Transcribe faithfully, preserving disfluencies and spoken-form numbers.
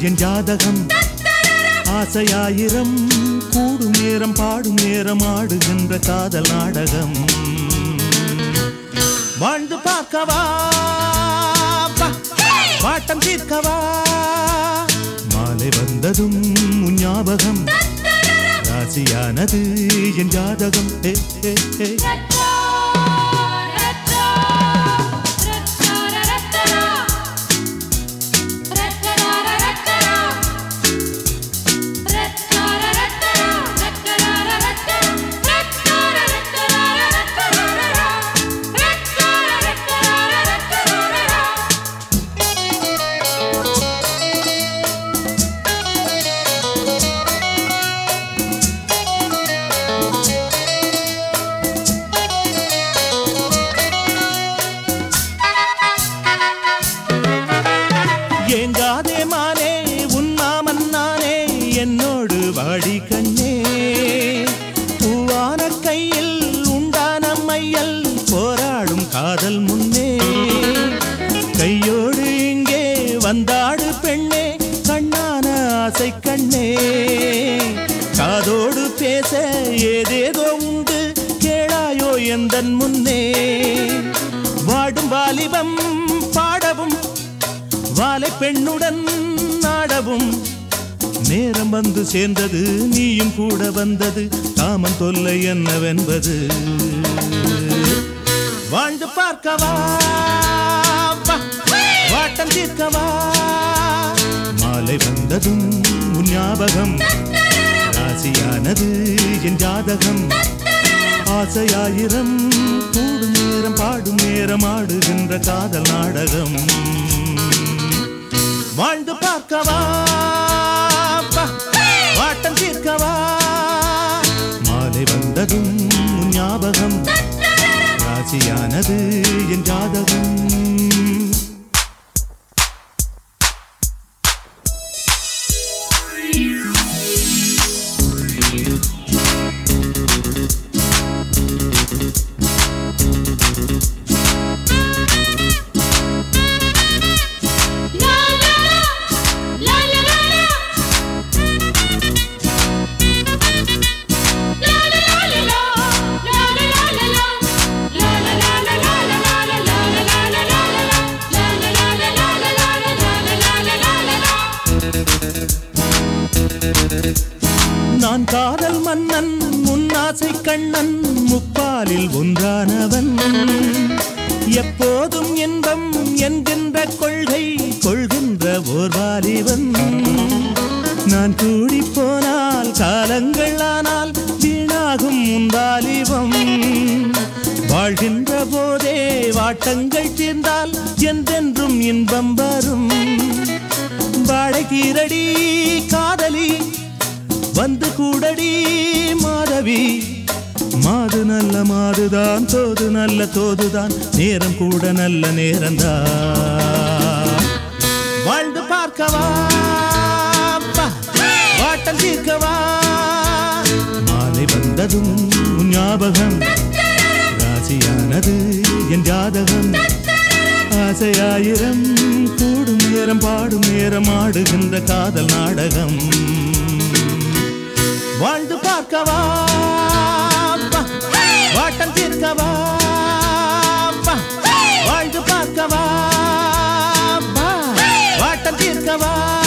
என் ஜாதகம் ஆசையாயிரம் கூடும் நேரம் பாடும் நேரம் ஆடுகின்ற காதல் நாடகம் வாழ்ந்து பார்க்கவா பாட்டம் தீர்க்கவா மாலை வந்ததும் உன் ஞாபகம் ராசியானது என் ஜாதகம் ஹே ஹே ஹே ஏங்காதே மானே உன் மாமன் நானே என்னோடு வாடி கண்ணே பூவான கையில் உண்டான மையல் போராடும் காதல் முன்னே கையோடு இங்கே வந்தாடு பெண்ணே கண்ணான ஆசை கண்ணே காதோடு பேச ஏதேதோ உண்டு கேளாயோ எந்தன் முன்னே வாடும் வாலிபம் பாடவும் வாலை பெண்ணுடன் நாடவும் நேரம் வந்து சேர்ந்தது நீயும் கூட வந்தது காமன் தொல்லை என்னவென்பது வாழ்ந்து பார்க்கவா வாட்டம் தீர்க்கவா மாலை வந்ததும் உன் ஞாபகம் ராசியானது என் ஜாதகம் ஆசையாயிரம் கூடும் நேரம் பாடும் நேரம் ஆடுகின்ற காதல் நாடகம் வாழ்ந்து பார்க்கவா வாட்டம் தீர்க்கவா மாலை வந்ததும் ஞாபகம் ராசியானது என் ஜாதகம் நான் காதல் மன்னன் முன்னாசை கண்ணன் முப்பாலில் ஒன்றானவன் எப்போதும் இன்பம் என்கின்ற கொள்கை கொள்கின்ற ஓர் வாலிபன் நான் கூடி போனால் காலங்கள் ஆனால் வீணாகும் உன் வாலிபம் வாழ்கின்ற போதே வாட்டங்கள் தீர்ந்தால் என்றென்றும் இன்பம் வரும் வாழைக்கீரடி காதலி வந்து கூடடி மாதவி மாது நல்ல மாதுதான் தோது நல்ல தோதுதான் நேரம் கூட நல்ல நேரம்தான் வாழ்ந்து பார்க்கவா வாட்டம் தீர்க்கவா மாலை வந்ததும் ஞாபகம் ராசியானது என் ஜாதகம் ஆசையாயிரம் கூடும் நேரம் பாடும் நேரம் ஆடுகின்ற காதல் நாடகம் வாழ்ந்து பார்க்கவா வாட்டம் தீர்க்கவா வாழ்ந்து பார்க்கவா வாட்டம் தீர்க்கவா